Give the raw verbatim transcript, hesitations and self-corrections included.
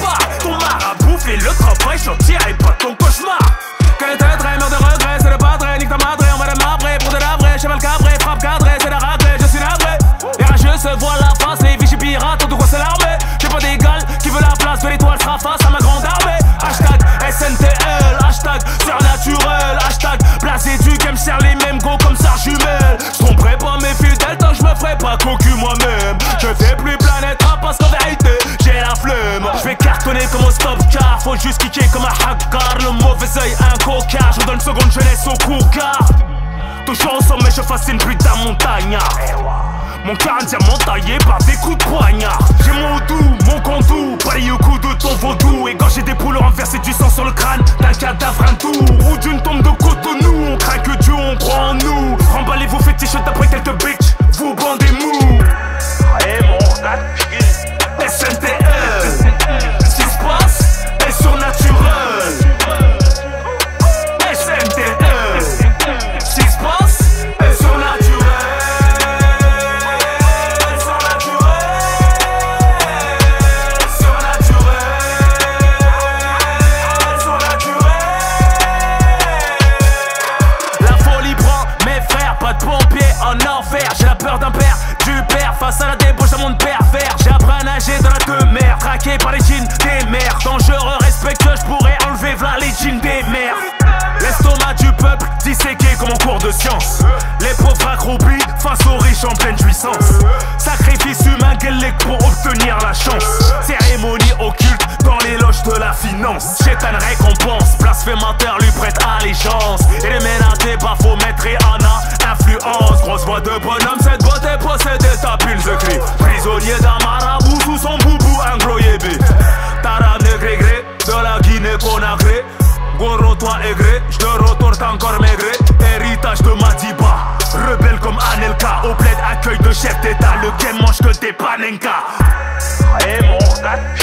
pas. Ton marabout fait le travail, j'en tirerai pas ton cauchemar. Que les traits, traits, meurt de regret, c'est le pas très, nique ta madré, on va démarrer pour de la vraie, cheval cabré, frappe cadré, c'est la raclée, je suis navré. Les rageux se voient la face, les fichus pirates, tout quoi c'est l'armée. J'ai pas d'égal, qui veut la place, que l'étoile sera face à ma grande armée. Hashtag S N T L, hashtag surnaturel, hashtag blasé du game, serre les mêmes go comme ça jumelle. J'tromperai pas mes fidèles tant j'me ferai pas cocu moi-même. Je fais plus planète rap parce qu'en vérité j'ai la flemme. J'vais cartonner comme au stop car faut juste kicker comme un hackard. Le mauvais oeil un coquard, je donne seconde jeunesse au coquard. Toujours ensemble mais je fascine putain montagnard. Mon cœur un diamant taillé par des coups de poignard. J'ai mon doux, mon condou, pareil au coup de ton vaudou. Égorger des poules, renverser du sang sur le crâne d'un cadavre hindou ou d'une tombe de Cotonou. On craint que Dieu, on croit en nous. Remballez vos fétiches d'après quelques bitches, vous bandez mou. Et mon S N T L, ce qui se passe est surnaturel. S N T L, ce qui se passe est surnaturel. J'ai la peur d'un père, du père face à la débauche d'un monde pervers. J'ai appris à nager dans la deux mers, traqué par les jeans des mers. Dangereux, respectueux, je pourrais enlever v'là les jeans des mers. L'estomac du peuple disséqué comme en cours de science. Les pauvres accroupis face aux riches en pleine jouissance. Sacrifice humain guélec pour obtenir la chance. Cérémonie occulte dans les loges de la finance. Chétan récompense, blasphémateur lui prête allégeance. Et les ménatés pas faux maître et Anna influence. Grosse voix de bonhomme, cette boîte est possédée, ta pile de cris. Prisonnier d'un marabout sous son boubou ingloyébé. Tarab négré de la Guinée Conakry. Goro toi aigré, j'te retourne encore maigre. Héritage de Madiba, rebelle comme Anelka. Au plaid accueil de chef d'état, le game mange que des panenka. Et mon